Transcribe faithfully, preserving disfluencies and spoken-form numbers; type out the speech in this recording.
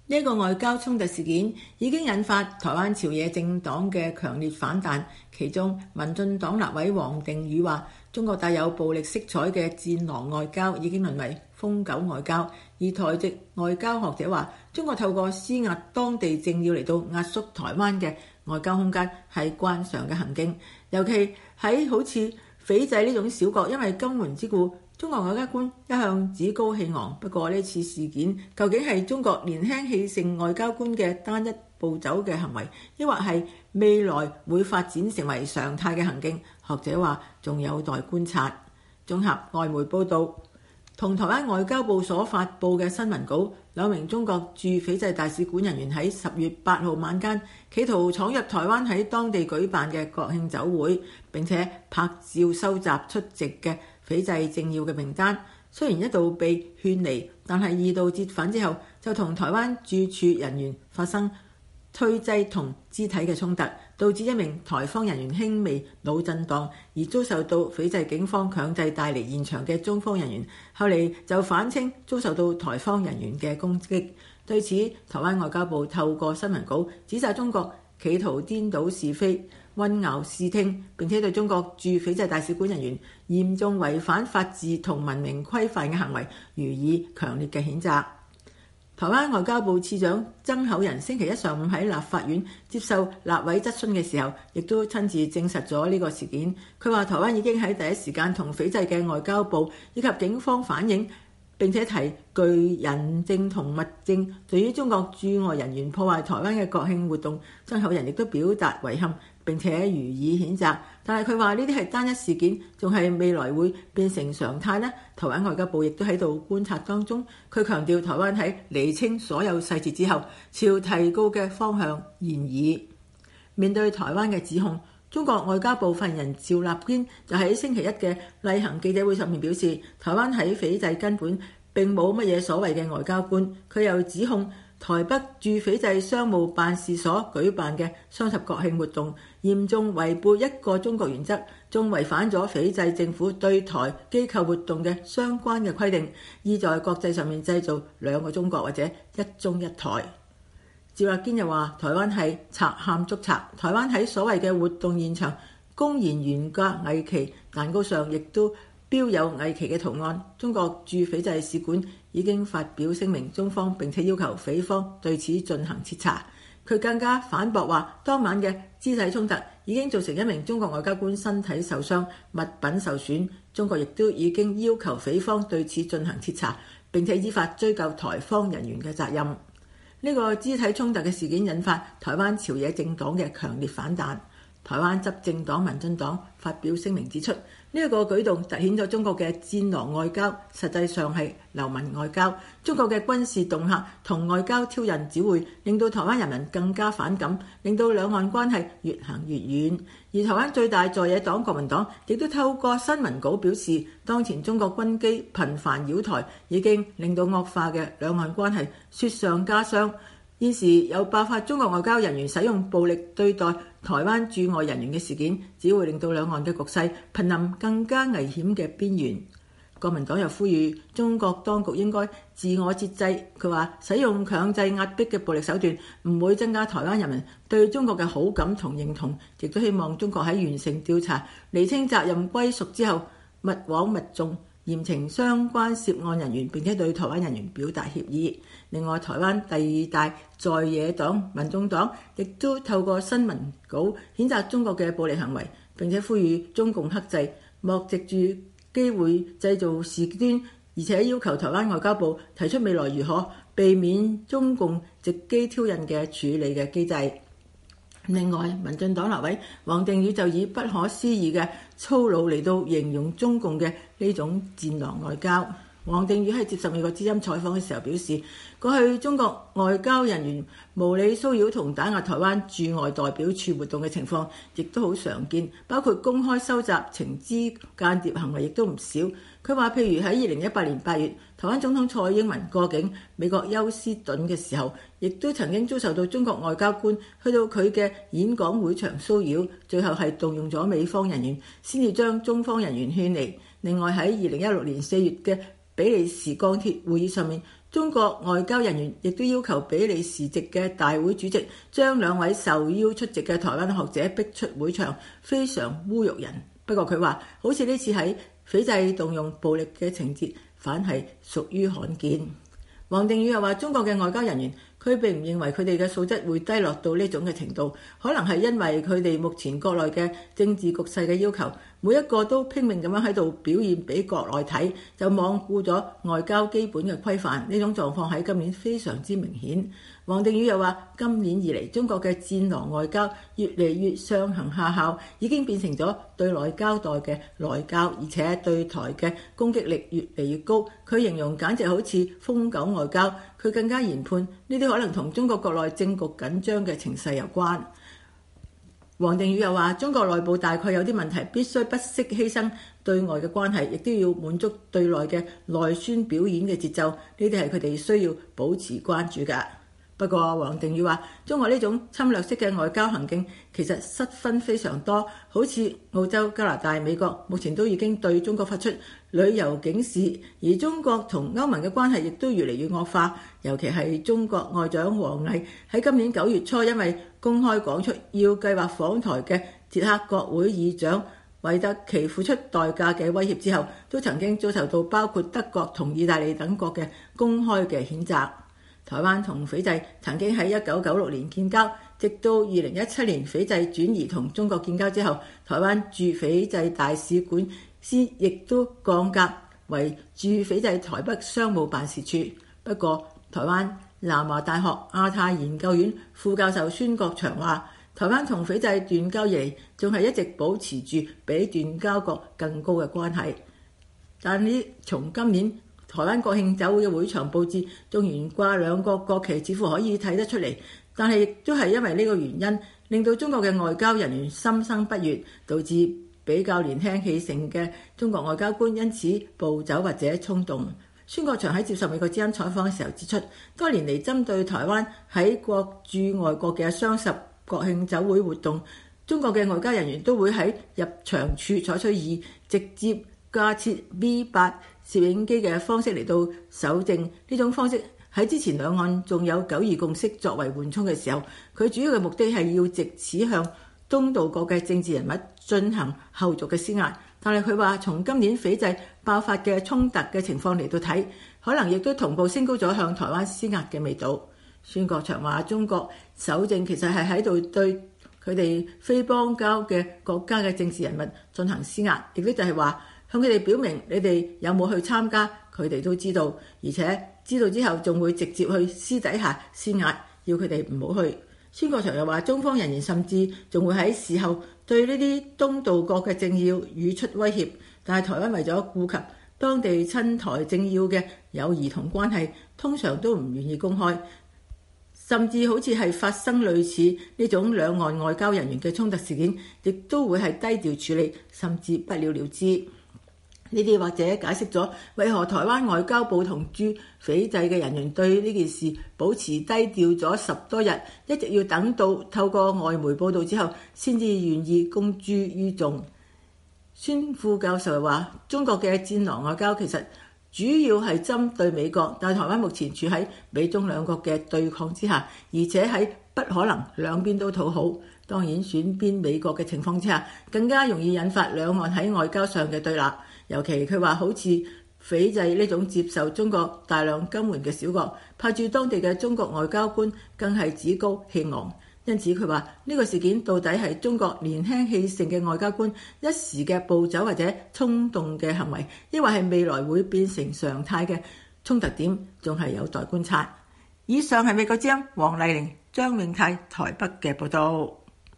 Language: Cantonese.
呢個外交衝突事件已經引發台灣朝野政黨嘅強烈反彈，其中民進黨立委王定宇話：中國帶有暴力色彩嘅戰狼外交已經淪為瘋狗外交，而台籍外交學者話：中國透過施壓當地政要嚟到壓縮台灣嘅外交空間係慣常嘅行徑，尤其喺好似斐濟呢種小國，因為金援之故，中國外交官一向趾高氣昂。不過呢次事件究竟係中國年輕氣盛外交官嘅單一步走嘅行為，抑或係未來會發展成為常態嘅行徑？學者話仲有待觀察。綜合外媒報導，同台灣外交部所發布嘅新聞稿，兩名中國駐斐濟大使館人員喺十月八號晚間企圖闖入台灣喺當地舉辦嘅國慶酒會，並且拍照收集出席嘅斐濟政要嘅名單。雖然一度被勸離，但係二度折返之後，就同台灣駐處人員發生推擠同肢體嘅衝突，導致一名台方人員輕微腦震盪，而遭受到斐濟警方強制帶離現場嘅中方人員，後嚟就反稱遭受到台方人員嘅攻擊。對此，台灣外交部透過新聞稿指責中國企圖顛倒是非、混淆視聽，並且對中國駐斐濟大使館人員嚴重違反法治同文明規範嘅行為予以強烈嘅譴責。台灣外交部次長曾厚仁星期一上午喺立法院接受立委質詢嘅時候，亦都親自證實咗呢個事件。佢話台灣已經喺第一時間同斐濟嘅外交部以及警方反映，並且提具人證同物證。對於中國駐外人員破壞台灣嘅國慶活動，曾厚仁亦都表達遺憾，並且予以譴責。但係佢話呢啲係單一事件，仲係未來會變成常態呢？台灣外交部亦都喺度觀察當中。佢強調台灣喺釐清所有細節之後，朝提高嘅方向研議。面對台灣嘅指控，中國外交部發言人趙立堅就喺星期一嘅例行記者會上面表示，台灣喺斐濟根本並冇乜嘢所謂嘅外交官。佢又指控台北駐斐濟商務辦事所舉辦嘅雙十國慶活動嚴重違背一個中國原則，仲違反咗斐濟政府對台機構活動嘅相關嘅規定，意在國際上面製造兩個中國或者一中一台。趙立堅又話：台灣係賊喊捉賊，台灣喺所謂嘅活動現場公然懸掛藝旗，蛋糕上亦都標有藝旗嘅圖案。中國駐斐濟使館已經發表聲明中方，並且要求斐方對此進行徹查。佢更加反駁話，當晚嘅肢體衝突已經造成一名中國外交官身體受傷、物品受損。中國亦都已經要求斐方對此進行徹查，並且依法追究台方人員嘅責任。呢個肢體衝突嘅事件引發台灣朝野政黨嘅強烈反彈。台灣執政黨民進黨發表聲明指出，呢一個舉動凸顯咗中國嘅戰狼外交，實際上係流氓外交。中國嘅軍事恫嚇同外交挑釁只會令到台灣人民更加反感，令到兩岸關係越行越遠。而台灣最大在野黨國民黨亦都透過新聞稿表示，當前中國軍機頻繁擾台，已經令到惡化嘅兩岸關係雪上加霜。現時有爆發中國外交人員使用暴力對待台灣駐外人員嘅事件，只會令到兩岸嘅局勢瀕臨更加危險嘅邊緣。國民黨又呼籲中國當局應該自我節制。佢話使用強制壓迫嘅暴力手段唔會增加台灣人民對中國嘅好感同認同，亦都希望中國喺完成調查、釐清責任歸屬之後，勿枉勿縱，嚴懲相關涉案人員，並且對台灣人員表達歉意。另外，台灣第二大在野黨民眾黨亦都透過新聞稿譴責中國嘅暴力行為，並且呼籲中共克制，莫藉住機會製造事端，而且要求台灣外交部提出未來如何避免中共藉機挑釁嘅處理嘅機制。另外，民進黨立委王定宇就以不可思議嘅粗魯嚟到形容中共嘅呢種戰狼外交。王定宇喺接受美國之音採訪嘅時候表示，過去中國外交人員無理騷擾同打壓台灣駐外代表處活動嘅情況亦都好常見，包括公開收集情資間諜行為亦都唔少。佢話譬如喺二零一八年八月，台灣總統蔡英文過境美國休斯頓嘅時候，亦都曾經遭受到中國外交官去到佢嘅演講會場騷擾，最後係動用咗美方人員先至將中方人員勸離。另外喺二零一六年四月嘅比利時鋼鐵會議上面， 中國外交人員亦都要求比利時籍嘅大會主席將兩位受邀出席嘅台灣學者逼出會場，非常侮辱人。不過佢話，好似呢次喺斐濟動用暴力嘅情節，反係屬於罕見。王定宇又話，中國嘅外交人員，佢並唔認為佢哋嘅素質會低落到呢種嘅程度，可能係因為佢哋目前國內嘅政治局勢嘅要求，每一個都拼命咁樣喺度表現俾國內睇，就罔顧咗外交基本嘅規範。呢種狀況喺今年非常之明顯。王定宇又話，今年以嚟中國嘅戰狼外交越嚟越上行下效，已經變成咗對內交代嘅內交，而且對台嘅攻擊力越嚟越高。佢形容簡直好似瘋狗外交。佢更加研判呢啲可能同中國國內政局緊張嘅情勢有關。王定宇又話，中國內部大概有啲問題，必須不惜犧牲對外嘅關係，亦都要滿足對內嘅內宣表演嘅節奏。呢啲係佢哋需要保持關注㗎。不過王定宇話，中國呢種侵略式嘅外交行徑其實失分非常多，好似澳洲、加拿大、美國目前都已經對中國發出旅遊警示，而中國同歐盟嘅關係亦都越嚟越惡化。尤其係中國外長王毅喺今年九月初，因為公開講出要計劃訪台嘅捷克國會議長維特奇付出代價嘅威脅之後，都曾經遭受到包括德國同意大利等國嘅公開嘅譴責。台灣同斐濟曾經喺一九九六年建交，直到二零一七年斐濟轉移同中國建交之後，台灣駐斐濟大使館先亦都降格為駐斐濟台北商務辦事處。不過，台灣南華大學亞太研究院副教授孫國祥話，台灣同斐濟斷交以嚟，仲係一直保持住比斷交國更高嘅關係。但呢，從今年台灣國慶酒會嘅會場佈置，縱然掛兩國國旗，似乎可以睇得出嚟，但係亦都係因為呢個原因，令到中國嘅外交人員心生不悅，導致比較年輕氣盛嘅中國外交官因此暴走或者衝動。孫國祥喺接受美國之音採訪嘅時候指出，多年嚟針對台灣喺國駐外國嘅雙十國慶酒會活動，中國嘅外交人員都會喺入場處採取以直接架設 V 八攝影機嘅方式嚟到搜證。呢種方式喺之前兩岸仲有九二共識作為緩衝嘅時候，佢主要嘅目的係要藉此向東道國嘅政治人物進行後續嘅施壓。但係佢話，從今年斐濟爆發嘅衝突嘅情況嚟到睇，可能亦都同步升高咗向台灣施壓嘅味道。孫國祥話，中國搜證其實係喺度對佢哋非邦交嘅國家嘅政治人物進行施壓，亦都就係話向佢哋表明你哋有冇去參加，佢哋都知道，而且知道之後仲會直接去私底下施壓，要佢哋唔好去。孫國祥又話，中方人員甚至仲會喺事後對呢啲東道國嘅政要語出威脅，但係台灣為咗顧及當地親台政要嘅友誼同關係，通常都唔願意公開，甚至好似係發生類似呢種兩岸外交人員嘅衝突事件，亦都會係低調處理，甚至不了了之。呢啲或者解釋咗為何台灣外交部同駐斐濟嘅人員對呢件事保持低調咗十多日，一直要等到透過外媒報導之後，先至願意公諸於眾。孫副教授話，中國嘅戰狼外交其實主要係針對美國，但係台灣目前處喺美中兩國嘅對抗之下，而且喺不可能兩邊都討好，當然選邊美國嘅情況之下，更加容易引發兩岸喺外交上嘅對立。尤其佢話，好似斐濟呢種接受中國大量金援嘅小國，派駐當地嘅中國外交官更係趾高氣昂。因此佢話，呢個事件到底係中國年輕氣盛嘅外交官一時嘅暴走或者衝動嘅行為，抑或係未來會變成常態嘅衝突點，仲係有待觀察。以上係美國之音黃麗玲、張永泰台北嘅報道。